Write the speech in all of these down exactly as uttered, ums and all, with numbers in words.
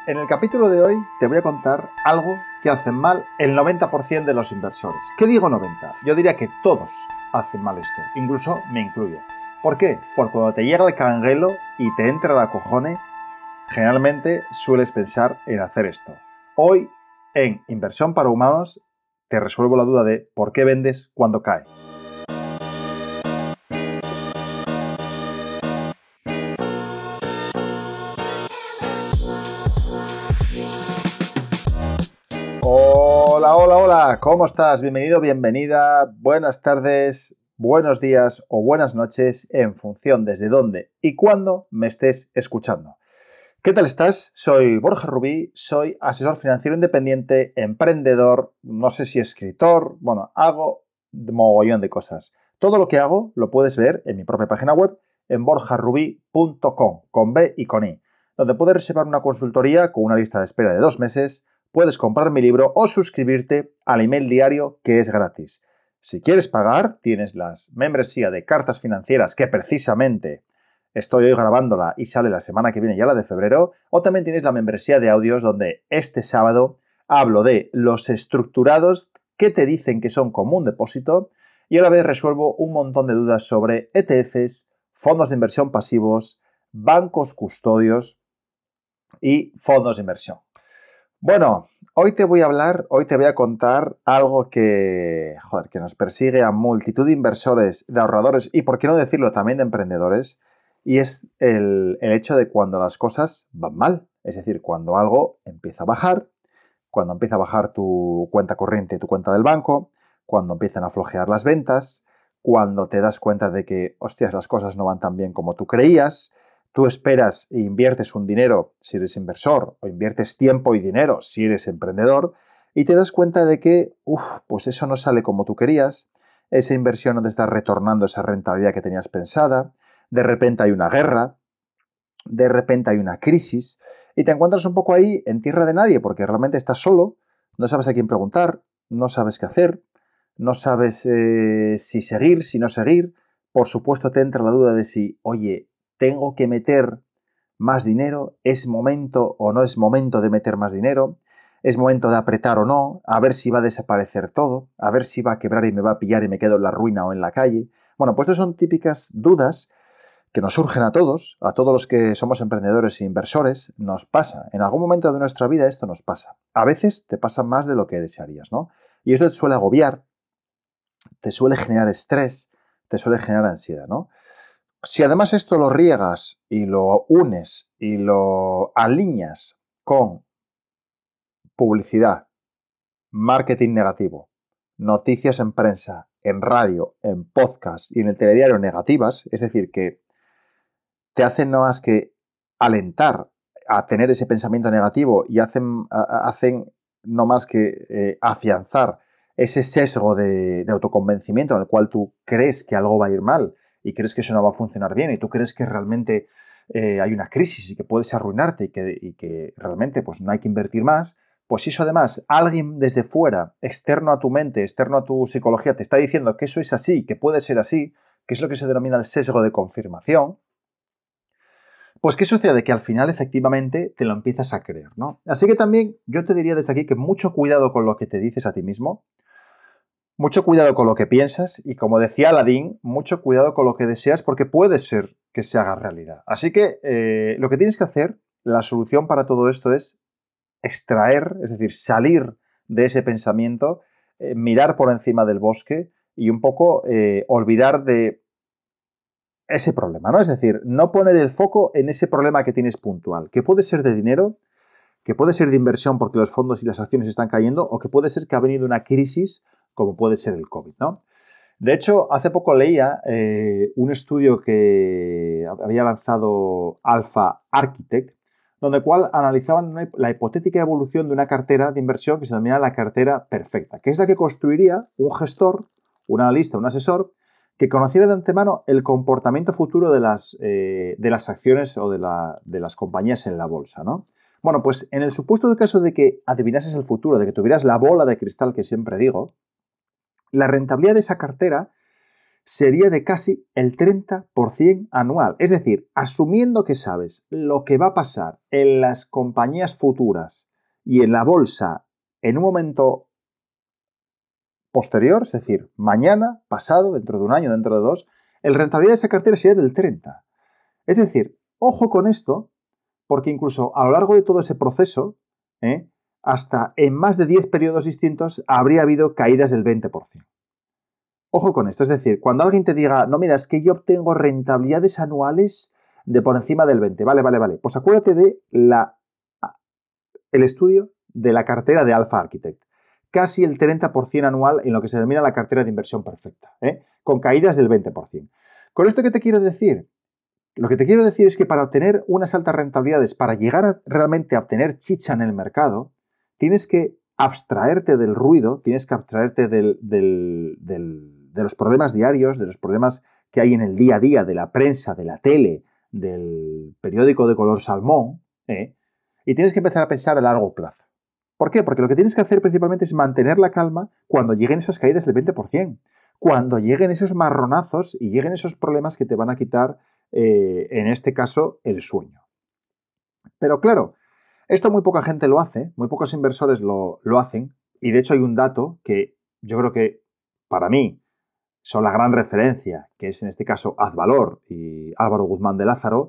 En el capítulo de hoy te voy a contar algo que hacen mal el noventa por ciento de los inversores. ¿Qué digo noventa? Yo diría que todos hacen mal esto, incluso me incluyo. ¿Por qué? Porque cuando te llega el canguelo y te entra la cojone, generalmente sueles pensar en hacer esto. Hoy, en Inversión para Humanos, te resuelvo la duda de por qué vendes cuando cae. Hola, hola, hola, ¿cómo estás? Bienvenido, bienvenida, buenas tardes, buenos días o buenas noches en función desde dónde y cuándo me estés escuchando. ¿Qué tal estás? Soy Borja Rubí, soy asesor financiero independiente, emprendedor, no sé si escritor, bueno, hago un mogollón de cosas. Todo lo que hago lo puedes ver en mi propia página web en borja rubí punto com, con B y con I, donde puedes reservar una consultoría con una lista de espera de dos meses, puedes comprar mi libro o suscribirte al email diario que es gratis. Si quieres pagar, tienes la membresía de cartas financieras que precisamente estoy hoy grabándola y sale la semana que viene, ya la de febrero, o también tienes la membresía de audios donde este sábado hablo de los estructurados que te dicen que son como un depósito y a la vez resuelvo un montón de dudas sobre E T Fs, fondos de inversión pasivos, bancos custodios y fondos de inversión. Bueno, hoy te voy a hablar, hoy te voy a contar algo que, joder, que nos persigue a multitud de inversores, de ahorradores y, por qué no decirlo, también de emprendedores, y es el, el hecho de cuando las cosas van mal. Es decir, cuando algo empieza a bajar, cuando empieza a bajar tu cuenta corriente, tu cuenta del banco, cuando empiezan a flojear las ventas, cuando te das cuenta de que, hostias, las cosas no van tan bien como tú creías. Tú esperas e inviertes un dinero si eres inversor o inviertes tiempo y dinero si eres emprendedor y te das cuenta de que, uff, pues eso no sale como tú querías, esa inversión no te está retornando esa rentabilidad que tenías pensada, de repente hay una guerra, de repente hay una crisis y te encuentras un poco ahí en tierra de nadie porque realmente estás solo, no sabes a quién preguntar, no sabes qué hacer, no sabes eh, si seguir, si no seguir, por supuesto te entra la duda de si, oye, ¿tengo que meter más dinero? ¿Es momento o no es momento de meter más dinero? ¿Es momento de apretar o no? A ver si va a desaparecer todo, a ver si va a quebrar y me va a pillar y me quedo en la ruina o en la calle. Bueno, pues estas son típicas dudas que nos surgen a todos, a todos los que somos emprendedores e inversores, nos pasa. En algún momento de nuestra vida esto nos pasa. A veces te pasa más de lo que desearías, ¿no? Y eso te suele agobiar, te suele generar estrés, te suele generar ansiedad, ¿no? Si además esto lo riegas y lo unes y lo alineas con publicidad, marketing negativo, noticias en prensa, en radio, en podcast y en el telediario negativas, es decir, que te hacen no más que alentar a tener ese pensamiento negativo y hacen, hacen no más que eh, afianzar ese sesgo de, de autoconvencimiento en el cual tú crees que algo va a ir mal y crees que eso no va a funcionar bien y tú crees que realmente eh, hay una crisis y que puedes arruinarte y que, y que realmente pues, no hay que invertir más, pues si eso además alguien desde fuera, externo a tu mente, externo a tu psicología, te está diciendo que eso es así, que puede ser así, que es lo que se denomina el sesgo de confirmación, pues ¿qué sucede? Que al final efectivamente te lo empiezas a creer, ¿no? Así que también yo te diría desde aquí que mucho cuidado con lo que te dices a ti mismo, mucho cuidado con lo que piensas y, como decía Aladín, mucho cuidado con lo que deseas porque puede ser que se haga realidad. Así que eh, lo que tienes que hacer, la solución para todo esto es extraer, es decir, salir de ese pensamiento, eh, mirar por encima del bosque y un poco eh, olvidar de ese problema, ¿no? Es decir, no poner el foco en ese problema que tienes puntual, que puede ser de dinero, que puede ser de inversión porque los fondos y las acciones están cayendo, o que puede ser que ha venido una crisis como puede ser el COVID, ¿no? De hecho, hace poco leía eh, un estudio que había lanzado Alpha Architect, donde cual analizaban una, la hipotética evolución de una cartera de inversión que se denomina la cartera perfecta, que es la que construiría un gestor, un analista, un asesor, que conociera de antemano el comportamiento futuro de las, eh, de las acciones o de, la, de las compañías en la bolsa, ¿no? Bueno, pues en el supuesto de caso de que adivinases el futuro, de que tuvieras la bola de cristal que siempre digo, la rentabilidad de esa cartera sería de casi el treinta por ciento anual. Es decir, asumiendo que sabes lo que va a pasar en las compañías futuras y en la bolsa en un momento posterior, es decir, mañana, pasado, dentro de un año, dentro de dos, el rentabilidad de esa cartera sería del treinta. Es decir, ojo con esto, porque incluso a lo largo de todo ese proceso, ¿eh? hasta en más de diez periodos distintos, habría habido caídas del veinte por ciento. Ojo con esto, es decir, cuando alguien te diga, no, mira, es que yo obtengo rentabilidades anuales de por encima del veinte, vale, vale, vale, pues acuérdate de la, el estudio de la cartera de Alpha Architect. Casi el treinta por ciento anual en lo que se denomina la cartera de inversión perfecta, ¿eh? con caídas del veinte por ciento. ¿Con esto qué te quiero decir? Lo que te quiero decir es que para obtener unas altas rentabilidades, para llegar a realmente a obtener chicha en el mercado, tienes que abstraerte del ruido, tienes que abstraerte del, del, del de los problemas diarios, de los problemas que hay en el día a día, de la prensa, de la tele, del periódico de color salmón, ¿eh? y tienes que empezar a pensar a largo plazo. ¿Por qué? Porque lo que tienes que hacer principalmente es mantener la calma cuando lleguen esas caídas del veinte por ciento, cuando lleguen esos marronazos y lleguen esos problemas que te van a quitar, eh, en este caso, el sueño. Pero claro, esto muy poca gente lo hace, muy pocos inversores lo, lo hacen, y de hecho hay un dato que yo creo que, para mí, son la gran referencia, que es en este caso Azvalor y Álvaro Guzmán de Lázaro,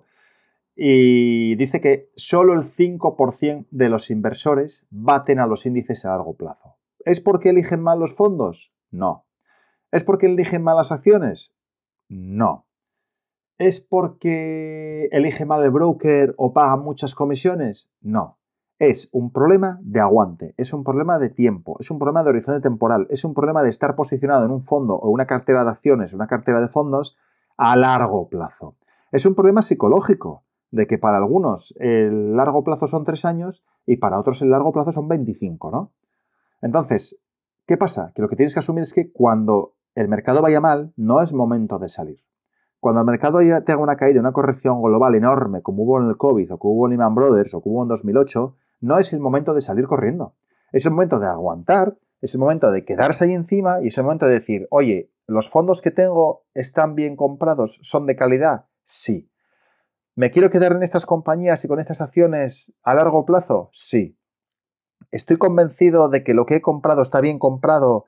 y dice que solo el cinco por ciento de los inversores baten a los índices a largo plazo. ¿Es porque eligen mal los fondos? No. ¿Es porque eligen mal las acciones? No. ¿Es porque elige mal el broker o paga muchas comisiones? No. Es un problema de aguante, es un problema de tiempo, es un problema de horizonte temporal, es un problema de estar posicionado en un fondo o una cartera de acciones, una cartera de fondos a largo plazo. Es un problema psicológico, de que para algunos el largo plazo son tres años y para otros el largo plazo son veinticinco, ¿no? Entonces, ¿qué pasa? Que lo que tienes que asumir es que cuando el mercado vaya mal, no es momento de salir. Cuando el mercado ya te haga una caída, una corrección global enorme, como hubo en el COVID, o como hubo en Lehman Brothers, o como hubo en dos mil ocho, no es el momento de salir corriendo. Es el momento de aguantar, es el momento de quedarse ahí encima y es el momento de decir, oye, ¿los fondos que tengo están bien comprados? ¿Son de calidad? Sí. ¿Me quiero quedar en estas compañías y con estas acciones a largo plazo? Sí. ¿Estoy convencido de que lo que he comprado está bien comprado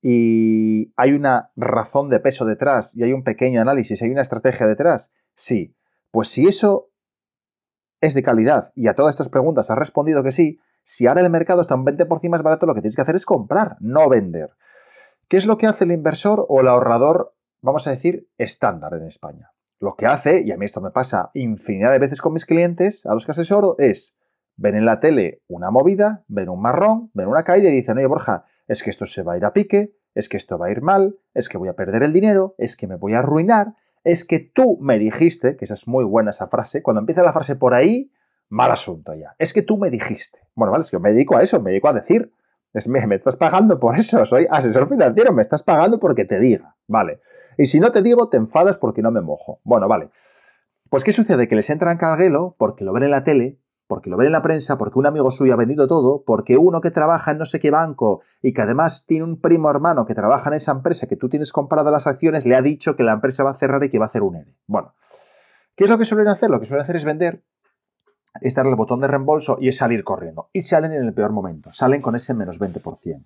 y hay una razón de peso detrás y hay un pequeño análisis, hay una estrategia detrás? Sí. Pues si eso es de calidad y a todas estas preguntas has respondido que sí, si ahora el mercado está un veinte por ciento más barato, lo que tienes que hacer es comprar, no vender. ¿Qué es lo que hace el inversor o el ahorrador, vamos a decir, estándar en España? Lo que hace, y a mí esto me pasa infinidad de veces con mis clientes, a los que asesoro, es ven en la tele una movida, ven un marrón, ven una caída y dicen, oye Borja, es que esto se va a ir a pique, es que esto va a ir mal, es que voy a perder el dinero, es que me voy a arruinar, es que tú me dijiste, que esa es muy buena esa frase, cuando empieza la frase por ahí, mal asunto ya, es que tú me dijiste. Bueno, vale, es que yo me dedico a eso, me dedico a decir, es, me, me estás pagando por eso, soy asesor financiero, me estás pagando porque te diga, vale. Y si no te digo, te enfadas porque no me mojo. Bueno, vale. Pues ¿qué sucede? Que les entra en carguelo porque lo ven en la tele, porque lo ven en la prensa, porque un amigo suyo ha vendido todo, porque uno que trabaja en no sé qué banco y que además tiene un primo hermano que trabaja en esa empresa que tú tienes comprado las acciones, le ha dicho que la empresa va a cerrar y que va a hacer un ERE. Bueno, ¿qué es lo que suelen hacer? Lo que suelen hacer es vender, es darle el botón de reembolso y es salir corriendo. Y salen en el peor momento, salen con ese menos veinte por ciento.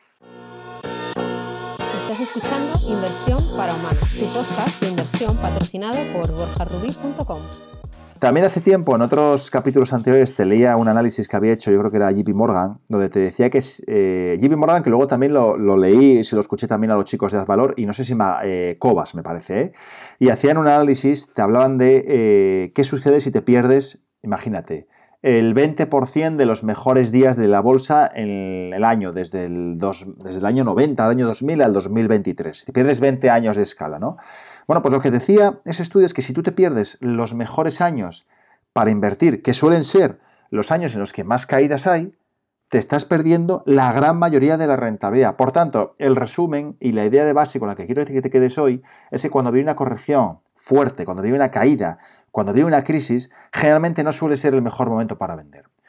Estás escuchando Inversión para Humanos, tu podcast de inversión patrocinado por borja rubí punto com. También hace tiempo, en otros capítulos anteriores, te leía un análisis que había hecho, yo creo que era J P Morgan, donde te decía que es eh, J P Morgan, que luego también lo, lo leí y se lo escuché también a los chicos de Azvalor, y no sé si ma, eh, Cobas, me parece, ¿eh? Y hacían un análisis, te hablaban de eh, qué sucede si te pierdes, imagínate, el veinte por ciento de los mejores días de la bolsa en el año, desde el, dos, desde el año noventa al año dos mil al dos mil veintitrés. Te pierdes veinte años de escala, ¿no? Bueno, pues lo que decía ese estudio es que si tú te pierdes los mejores años para invertir, que suelen ser los años en los que más caídas hay, te estás perdiendo la gran mayoría de la rentabilidad. Por tanto, el resumen y la idea de base con la que quiero que te quedes hoy es que cuando viene una corrección fuerte, cuando viene una caída, cuando viene una crisis, generalmente no suele ser el mejor momento para vender.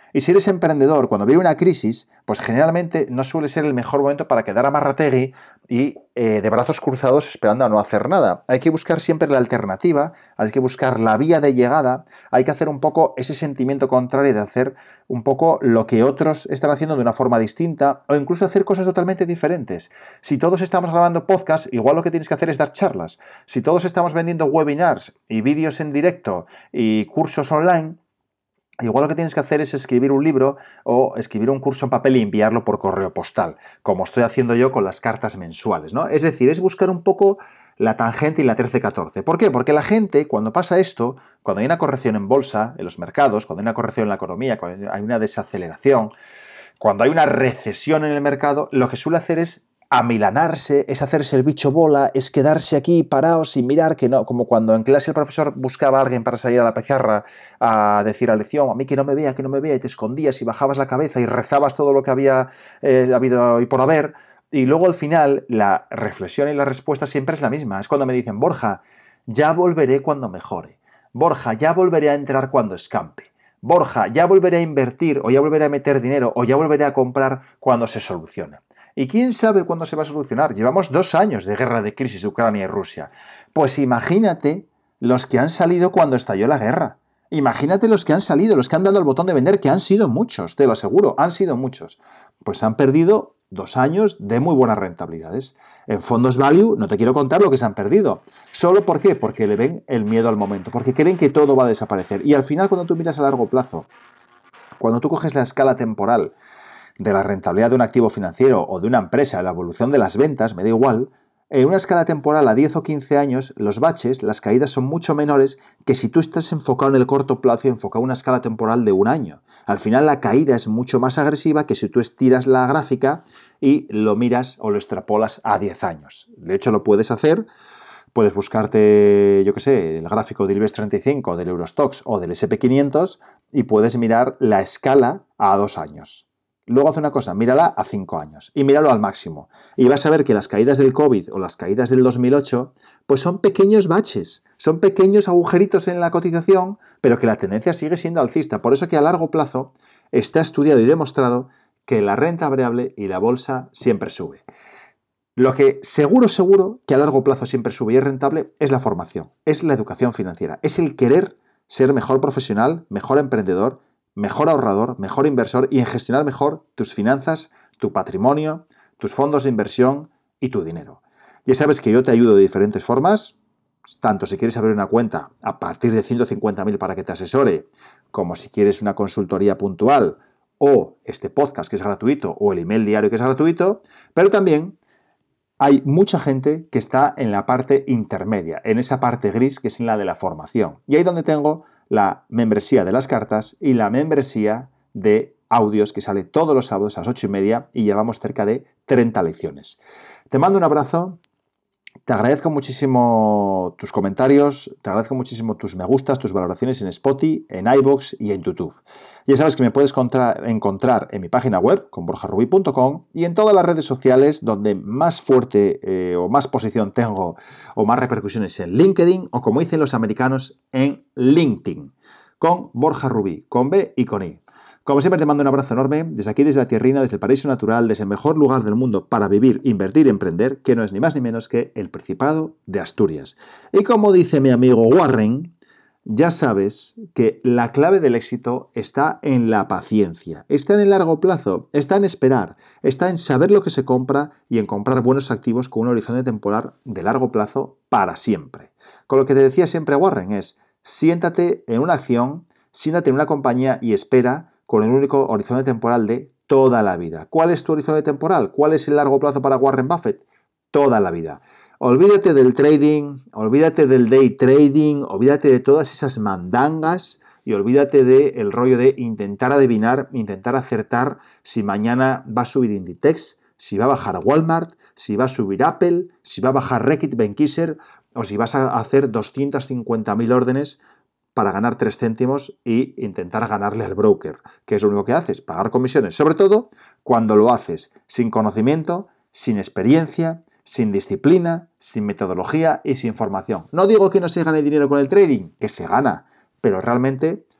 Y si eres emprendedor, cuando viene una crisis, pues generalmente no suele ser el mejor momento para quedar amarrategui y eh, de brazos cruzados esperando a no hacer nada. Hay que buscar siempre la alternativa, hay que buscar la vía de llegada, hay que hacer un poco ese sentimiento contrario de hacer un poco lo que otros están haciendo de una forma distinta o incluso hacer cosas totalmente diferentes. Si todos estamos grabando podcasts, igual lo que tienes que hacer es dar charlas. Si todos estamos vendiendo webinars y vídeos en directo y cursos online, igual lo que tienes que hacer es escribir un libro o escribir un curso en papel y enviarlo por correo postal, como estoy haciendo yo con las cartas mensuales, ¿no? Es decir, es buscar un poco la tangente y la trece catorce. ¿Por qué? Porque la gente, cuando pasa esto, cuando hay una corrección en bolsa, en los mercados, cuando hay una corrección en la economía, cuando hay una desaceleración, cuando hay una recesión en el mercado, lo que suele hacer es amilanarse, es hacerse el bicho bola, es quedarse aquí parado sin mirar, que no, como cuando en clase el profesor buscaba a alguien para salir a la pizarra a decir la lección, a mí que no me vea, que no me vea, y te escondías y bajabas la cabeza y rezabas todo lo que había eh, habido y por haber, y luego al final la reflexión y la respuesta siempre es la misma. Es cuando me dicen, Borja, ya volveré cuando mejore, Borja, ya volveré a entrar cuando escampe, Borja, ya volveré a invertir, o ya volveré a meter dinero, o ya volveré a comprar cuando se solucione. ¿Y quién sabe cuándo se va a solucionar? Llevamos dos años de guerra de crisis Ucrania y Rusia. Pues imagínate los que han salido cuando estalló la guerra. Imagínate los que han salido, los que han dado el botón de vender, que han sido muchos, te lo aseguro, han sido muchos. Pues han perdido dos años de muy buenas rentabilidades. En fondos value no te quiero contar lo que se han perdido. ¿Solo por qué? Porque le ven el miedo al momento, porque creen que todo va a desaparecer. Y al final, cuando tú miras a largo plazo, cuando tú coges la escala temporal de la rentabilidad de un activo financiero o de una empresa, la evolución de las ventas, me da igual, en una escala temporal a diez o quince años, los baches, las caídas son mucho menores que si tú estás enfocado en el corto plazo y enfocado en una escala temporal de un año. Al final la caída es mucho más agresiva que si tú estiras la gráfica y lo miras o lo extrapolas a diez años. De hecho, lo puedes hacer. Puedes buscarte, yo qué sé, el gráfico del IBEX treinta y cinco, del Eurostoxx o del ese and pe quinientos y puedes mirar la escala a dos años. Luego haz una cosa, mírala a cinco años y míralo al máximo. Y vas a ver que las caídas del COVID o las caídas del dos mil ocho, pues son pequeños baches, son pequeños agujeritos en la cotización, pero que la tendencia sigue siendo alcista. Por eso que a largo plazo está estudiado y demostrado que la renta variable y la bolsa siempre sube. Lo que seguro, seguro que a largo plazo siempre sube y es rentable es la formación, es la educación financiera, es el querer ser mejor profesional, mejor emprendedor, mejor ahorrador, mejor inversor y en gestionar mejor tus finanzas, tu patrimonio, tus fondos de inversión y tu dinero. Ya sabes que yo te ayudo de diferentes formas, tanto si quieres abrir una cuenta a partir de ciento cincuenta mil para que te asesore, como si quieres una consultoría puntual o este podcast que es gratuito o el email diario que es gratuito, pero también hay mucha gente que está en la parte intermedia, en esa parte gris que es en la de la formación. Y ahí donde tengo la membresía de las cartas y la membresía de audios que sale todos los sábados a las ocho y media y llevamos cerca de treinta lecciones. Te mando un abrazo, te agradezco muchísimo tus comentarios, te agradezco muchísimo tus me gustas, tus valoraciones en Spotify, en iVoox y en YouTube. Ya sabes que me puedes encontrar en mi página web, con borja rubí punto com, y en todas las redes sociales donde más fuerte eh, o más posición tengo o más repercusiones en LinkedIn o, como dicen los americanos, en LinkedIn, con Borja Rubí, con B y con I. Como siempre te mando un abrazo enorme, desde aquí, desde la tierrina, desde el paraíso natural, desde el mejor lugar del mundo para vivir, invertir y emprender, que no es ni más ni menos que el Principado de Asturias. Y como dice mi amigo Warren, ya sabes que la clave del éxito está en la paciencia, está en el largo plazo, está en esperar, está en saber lo que se compra y en comprar buenos activos con un horizonte temporal de largo plazo para siempre. Con lo que te decía siempre Warren es, siéntate en una acción, siéntate en una compañía y espera con el único horizonte temporal de toda la vida. ¿Cuál es tu horizonte temporal? ¿Cuál es el largo plazo para Warren Buffett? Toda la vida. Olvídate del trading, olvídate del day trading, olvídate de todas esas mandangas y olvídate del rollo de intentar adivinar, intentar acertar si mañana va a subir Inditex, si va a bajar Walmart, si va a subir Apple, si va a bajar Reckitt Benckiser o si vas a hacer doscientas cincuenta mil órdenes para ganar tres céntimos e intentar ganarle al broker, que es lo único que haces, pagar comisiones, sobre todo cuando lo haces sin conocimiento, sin experiencia, sin disciplina, sin metodología y sin formación. No digo que no se gane dinero con el trading, que se gana, pero realmente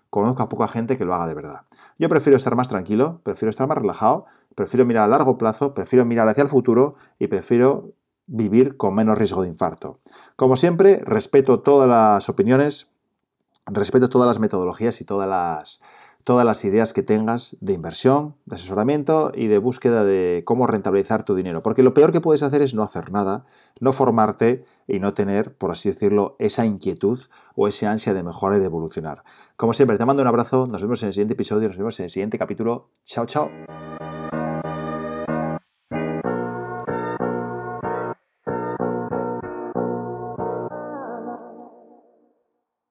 conozco a poca gente que lo haga de verdad. Yo prefiero estar más tranquilo, prefiero estar más relajado, prefiero mirar a largo plazo, prefiero mirar hacia el futuro y prefiero vivir con menos riesgo de infarto. Como siempre, respeto todas las opiniones, respeto todas las metodologías y todas las, todas las ideas que tengas de inversión, de asesoramiento y de búsqueda de cómo rentabilizar tu dinero. Porque lo peor que puedes hacer es no hacer nada, no formarte y no tener, por así decirlo, esa inquietud o ese ansia de mejorar y de evolucionar. Como siempre, te mando un abrazo, nos vemos en el siguiente episodio, nos vemos en el siguiente capítulo. Chao, chao.